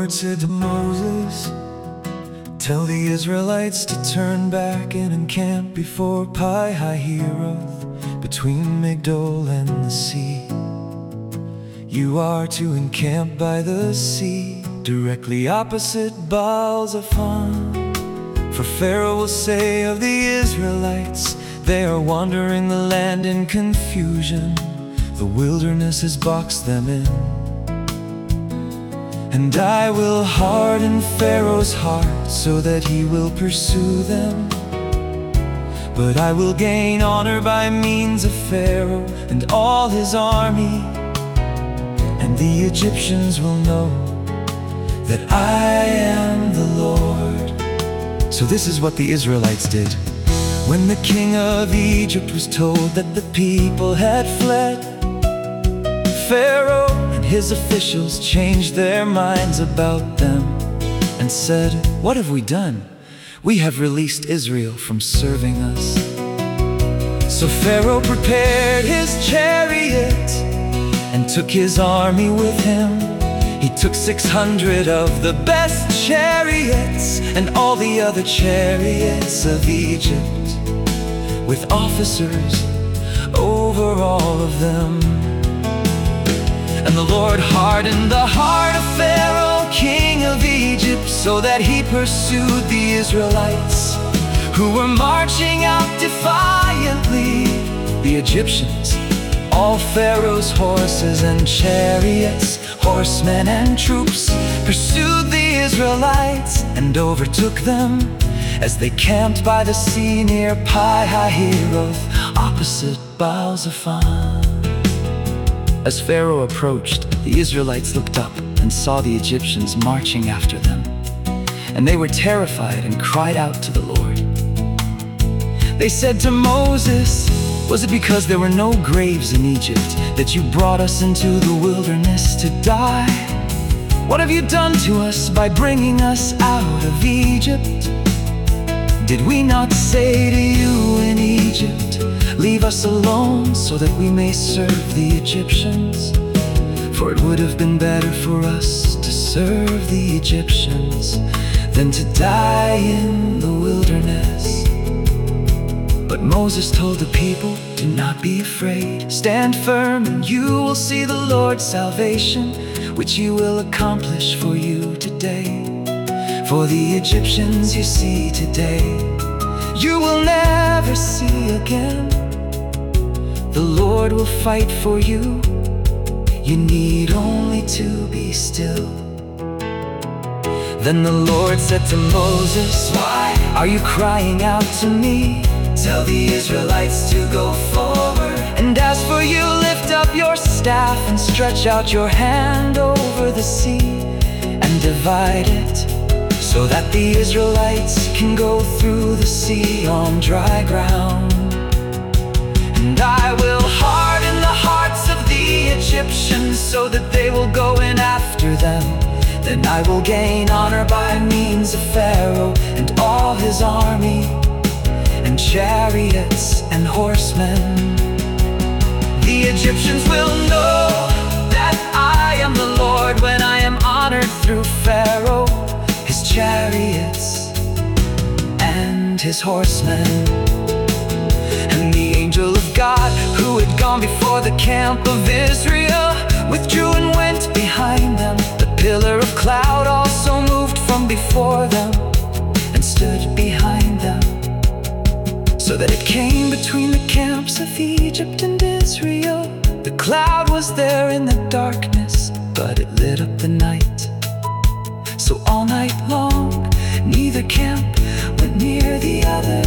Lord said to Moses, "Tell the Israelites to turn back and encamp before Pi-hahiroth, between Migdol and the sea. You are to encamp by the sea, directly opposite Baal-zephon. For Pharaoh will say of the Israelites, they are wandering the land in confusion. The wilderness has boxed them in. And I will harden Pharaoh's heart so that he will pursue them. But I will gain honor by means of Pharaoh and all his army. And the Egyptians will know that I am the Lord." So this is what the Israelites did. When the king of Egypt was told that the people had fled, Pharaoh and his officials changed their minds about them and said, "What have we done? We have released Israel from serving us." So Pharaoh prepared his chariot and took his army with him. He took 600 of the best chariots and all the other chariots of Egypt, with officers over all of them. And the Lord hardened the heart of Pharaoh, king of Egypt, so that he pursued the Israelites, who were marching out defiantly. The Egyptians, all Pharaoh's horses and chariots, horsemen and troops, pursued the Israelites and overtook them as they camped by the sea near Pi-hahiroth, opposite Baal-zephon. As Pharaoh approached, the Israelites looked up and saw the Egyptians marching after them, and they were terrified and cried out to the Lord. They said to Moses, "Was it because there were no graves in Egypt that you brought us into the wilderness to die? What have you done to us by bringing us out of Egypt? Did we not say to you in Egypt, 'Leave us alone so that we may serve the Egyptians'? For it would have been better for us to serve the Egyptians than to die in the wilderness." But Moses told the people, "Do not be afraid. Stand firm and you will see the Lord's salvation, which he will accomplish for you today. For the Egyptians you see today, you will never see again. The Lord will fight for you. You need only to be still." Then the Lord said to Moses, "Why are you crying out to me? Tell the Israelites to go forward. And as for you, lift up your staff and stretch out your hand over the sea and divide it, so that the Israelites can go through the sea on dry ground. And I will harden the hearts of the Egyptians so that they will go in after them. Then I will gain honor by means of Pharaoh and all his army, and chariots and horsemen. The Egyptians will know that I am the Lord when I am honored through Pharaoh, his chariots and his horsemen." And the angel of God, who had gone before the camp of Israel, withdrew and went behind them. The pillar of cloud also moved from before them and stood behind them, so that it came between the camps of Egypt and Israel. The cloud was there in the darkness, but it lit up the night. So all night long, neither camp went near the other.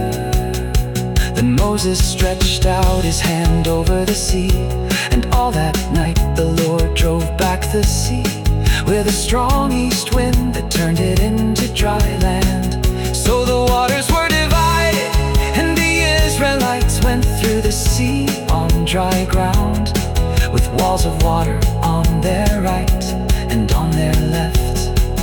Then Moses stretched out his hand over the sea, and all that night the Lord drove back the sea with a strong east wind that turned it into dry land. So the waters were divided, and the Israelites went through the sea on dry ground, with walls of water on their right and on their left.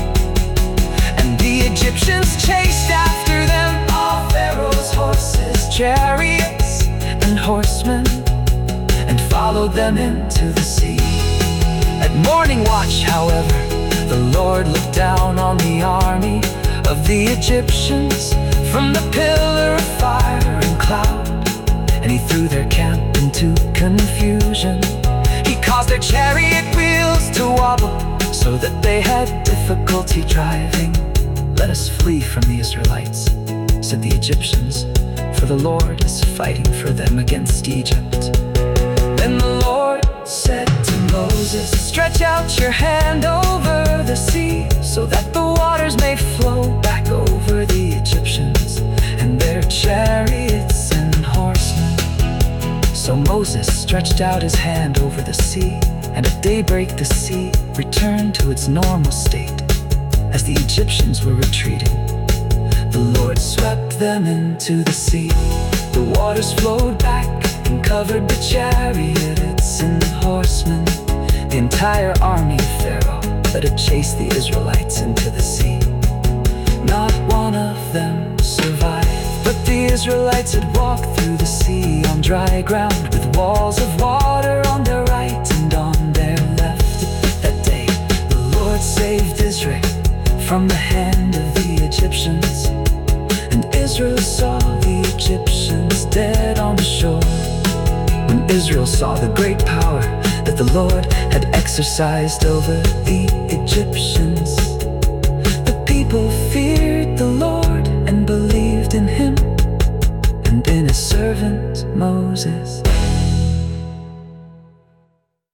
And the Egyptians chased after them, all Pharaoh's horses, chariots, and horsemen, and followed them into the sea. At morning watch, however, The Lord looked down on the army of the Egyptians from the pillar of fire and cloud, and he threw their camp into confusion. He caused their chariot wheels to wobble so that they had difficulty driving. "Let us flee from the Israelites," said the Egyptians, "for the Lord is fighting for them against Egypt." Then the Lord said to Moses, "Stretch out your hand over the sea, so that the waters may flow back over the Egyptians and their chariots and horsemen." So Moses stretched out his hand over the sea, and at daybreak the sea returned to its normal state. As the Egyptians were retreating, the Lord swept them into the sea. The waters flowed back and covered the chariots and the horsemen. The entire army of Pharaoh that had chased the Israelites into the sea, not one of them survived. But the Israelites had walked through the sea on dry ground, with walls of water on their right and on their left. That day the Lord saved Israel from the hand of the Egyptians, and Israel saw the Egyptians dead on the shore. When Israel saw the great power that the Lord had exercised over the Egyptians, the people feared the Lord and believed in him and in his servant Moses.